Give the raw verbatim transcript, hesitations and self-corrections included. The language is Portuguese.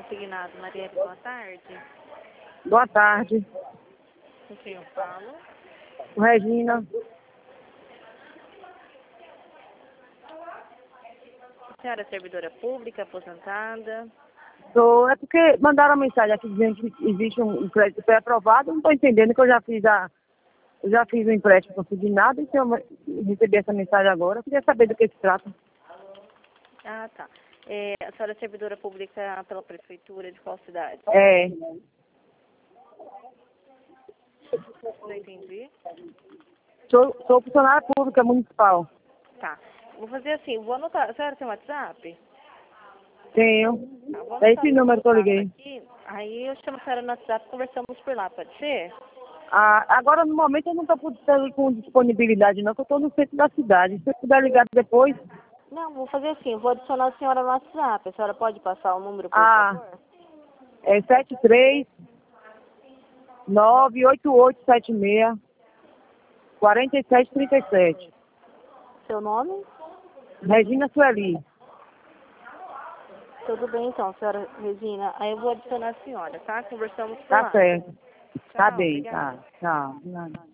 consignado. Maria, boa tarde. Boa tarde. Com quem eu falo? Regina. A senhora é servidora pública, aposentada? Sou, é porque mandaram uma mensagem aqui dizendo que existe um, um crédito pré-aprovado. Não estou entendendo que eu já fiz a. Eu já fiz o empréstimo consignado, então eu recebi essa mensagem agora. Eu queria saber do que se trata. Ah, tá. É, a senhora é servidora pública pela prefeitura de qual cidade? É. Não entendi. Sou, sou funcionária pública municipal. Tá. Vou fazer assim, vou anotar. A senhora tem WhatsApp? Tenho. Tá, vou É anotar esse o seu número que eu contato liguei. aqui. Aí eu chamo a senhora no WhatsApp e conversamos por lá, pode ser? Ah, agora, no momento, eu não estou com disponibilidade, não, porque eu estou no centro da cidade. Se você puder ligar depois. Não, vou fazer assim, vou adicionar a senhora no WhatsApp. A senhora pode passar o número, por Ah, favor? é sete três nove oito oito sete seis quatro sete três sete. Seu nome? Regina Sueli. Tudo bem então, senhora Regina. Aí eu vou adicionar a senhora, tá? Conversamos por Tá lá. certo. Tá Tchau, bem, obrigada. tá. Tchau.